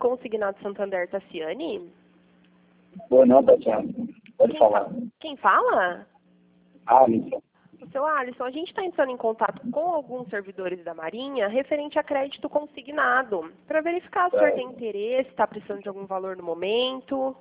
Consignado Santander, Tassiane? Boa não, Tatiana. Pode falar. Quem fala? Alisson. Seu Alisson, a gente está entrando em contato com alguns servidores da Marinha referente a crédito consignado, para verificar se o senhor tem interesse, está precisando de algum valor no momento.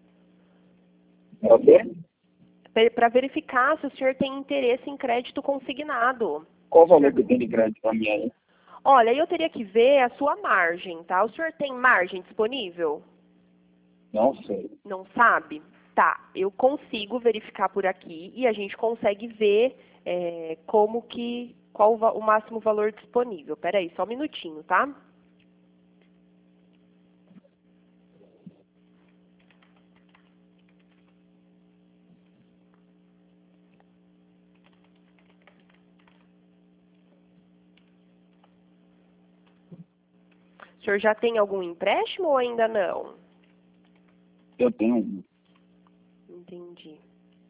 É o quê? Para verificar se o senhor tem interesse em crédito consignado. Qual o valor que tem de crédito para mim aí? Olha, eu teria que ver a sua margem, tá? O senhor tem margem disponível? Não sei. Não sabe? Tá, eu consigo verificar por aqui e a gente consegue ver qual o máximo valor disponível. Peraí, só um minutinho, tá? O senhor já tem algum empréstimo ou ainda não? Eu tenho um. Entendi.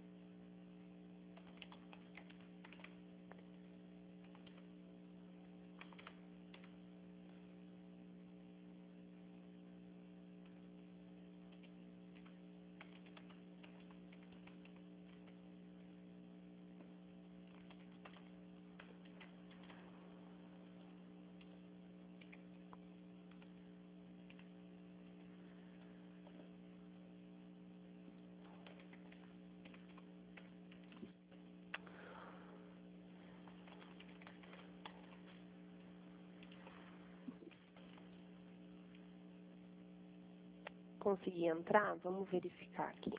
Consegui entrar? Vamos verificar aqui.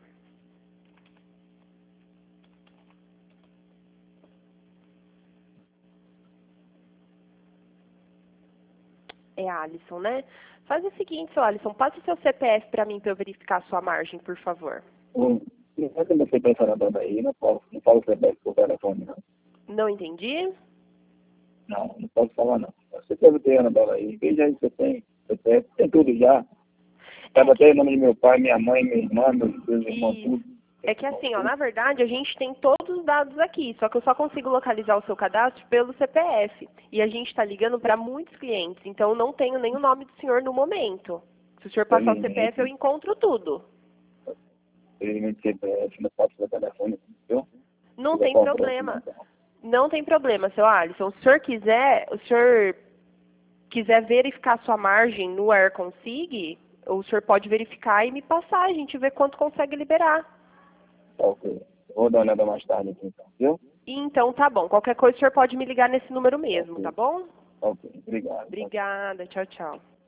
É Alisson, né? Faz o seguinte, seu Alisson, passa o seu CPF para mim para eu verificar a sua margem, por favor. Não é que você pensa na banda aí, não falo CPF por telefone, não. Não entendi? Não posso falar, não. Você deve ter na banda aí. Veja aí se você tem. CPF, tem tudo já. Sabe até o nome de meu pai, minha mãe, minha irmã, meus filhos, irmão, tudo. É que assim, ó, na verdade, a gente tem todos os dados aqui, só que eu só consigo localizar o seu cadastro pelo CPF. E a gente está ligando para muitos clientes, então eu não tenho nem o nome do senhor no momento. Se o senhor passar o CPF, eu encontro tudo. Infelizmente, CPF, não pode ser telefone, viu? Não tem problema. Não tem problema, seu Alisson. Se o senhor quiser verificar a sua margem no AirConsig, o senhor pode verificar e me passar, a gente vê quanto consegue liberar. Ok. Vou dar uma olhada mais tarde aqui, então, viu? Então, tá bom. Qualquer coisa, o senhor pode me ligar nesse número mesmo, tá bom? Ok, obrigado. Obrigada. Tchau, tchau.